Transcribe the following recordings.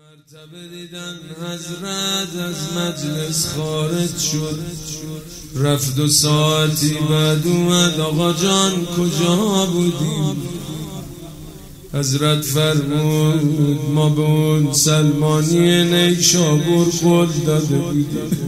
مرتبه دیدن حضرت از مجلس خارج شد، رفت 2 ساعتی بعد اومد آقا جان کجا بودیم؟ حضرت فرمود ما به اون سلمانی نیشابور قول داده بودیم.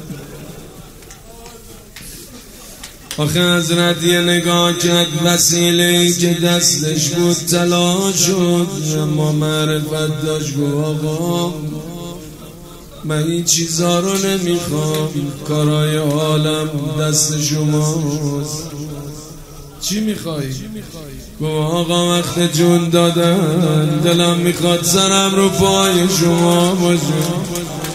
آخه حضرت یه نگاه کرد، وسیله‌ای که دستش بود طلا شد، اما معرفت داشت گفت آقا من این چیزا رو نمیخوام، کارای عالم دست شماست. چی میخوایی؟ گفت آقا وقت جون دادن دلم میخواد سرم رو پای شما باشه.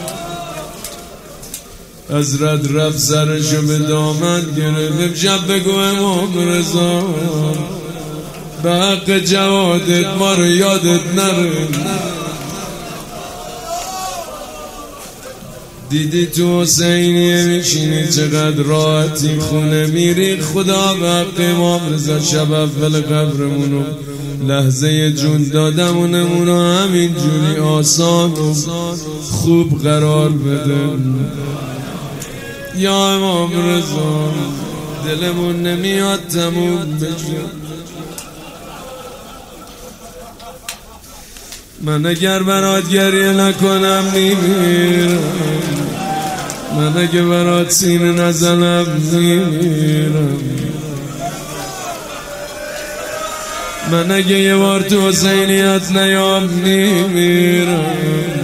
حضرت رفت سرشو به دامن گرفت، امشب بگو امام رضا به حق جوادت ما رو یادت نره. دیدی تو حسینیه میشینی چقدر راحتی، خونه میری خدا به حق امام رضا شب اول قبرمونو لحظه جون دادمونمونو همین جوری آسان و خوب قرار بده. یا امام رضا دلمون نمیاد تموم بشه. من اگر برات گریه نکنم میمیرم، من اگه برات سینه نزنم میمیرم، من اگه یه بار تو حسینیت نیام میمیرم.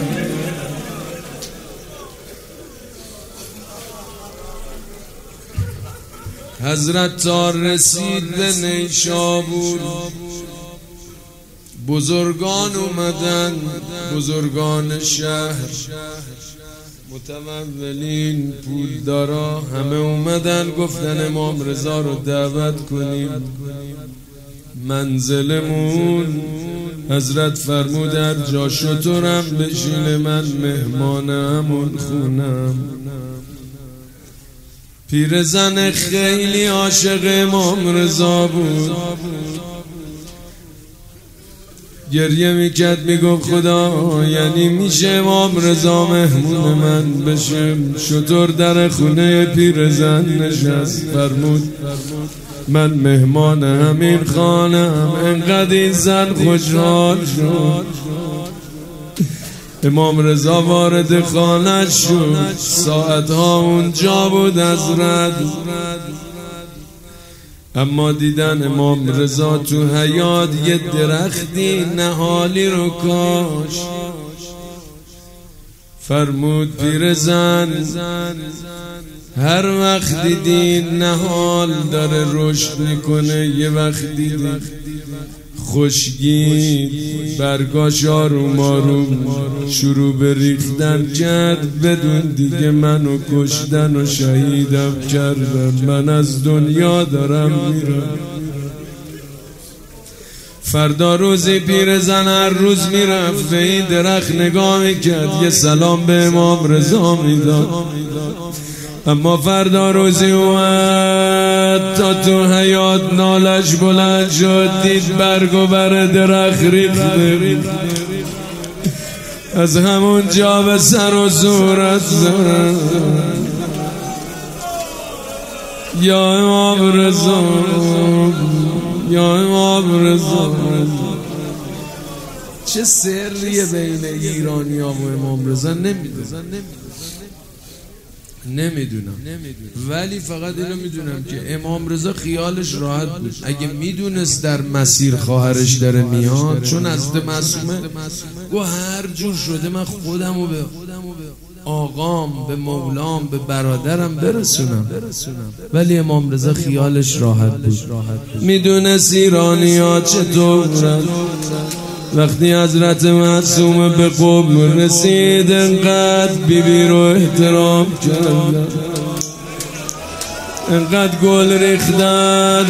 حضرت تا رسید به نیشابور بزرگان اومدن، بزرگان شهر، متمولین، پولدارا همه اومدن، گفتن امام رضا رو دعوت کنیم منزلمون. حضرت فرمود هر جا شترم بشینه، من مهمانم اون خونم. پیرزن خیلی عاشق امام رضا بود، گریه میکرد میگفت خدا یعنی میشه امام رضا مهمون من بشه؟ شطور در خونه پیرزن نشست، فرمود من مهمان همین خانم. انقدر این زن خوشحال شد، امام رضا وارد خانه شد، ساعتها اونجا بود حضرت، اما دیدن امام رضا تو حیاط یه درختی نهالی رو کاش. فرمود پیرزن هر وقت دیدین نهال داره رشد میکنه، یه وقت دیدین خشکی برگاش آروم آروم شروع به ریختن کرد، بدون دیگه منو کشتن و شهیدم کردن، من از دنیا دارم میرم. فردا روزی پیرزن هر روز میرفت به این درخت نگاه میکرد، یه سلام به امام رضا میداد. اما فردا روزی اومد تا تو حیاط نالش بلند شد، دید برگ و بر درخت ریخته، از همون جا به سر و صورت زد. یا امام رضا، یا امام رضا. چه سریه بین ایرانی ها و امام رضا نمیدونم، ولی فقط اینو میدونم که امام رضا خیالش راحت بود. اگه میدونست در مسیر خواهرش داره میاد، چون از معصومه گو هر جور شده من خودمو به آقام، به مولام، به برادرم برسونم، ولی امام رضا خیالش راحت بود. میدونست ایرانی ها چطورن. وقتی حضرت معصومه به قم رسید، انقدر بیبی رو احترام کردن، انقدر گل ریختن،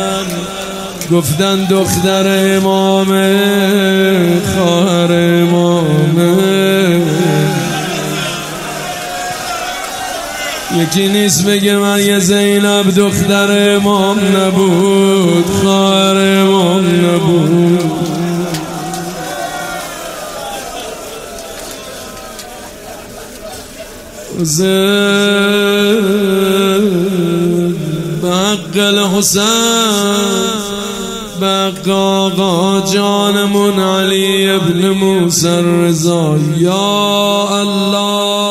گفتن دختر امامه، خواهر امامه. یکی نیست بگه من یه زینب دختر امام نبود، خواهر امام نبود. به حق الحسین، به حق آقا جانمون علی ابن موسی الرضا. یا الله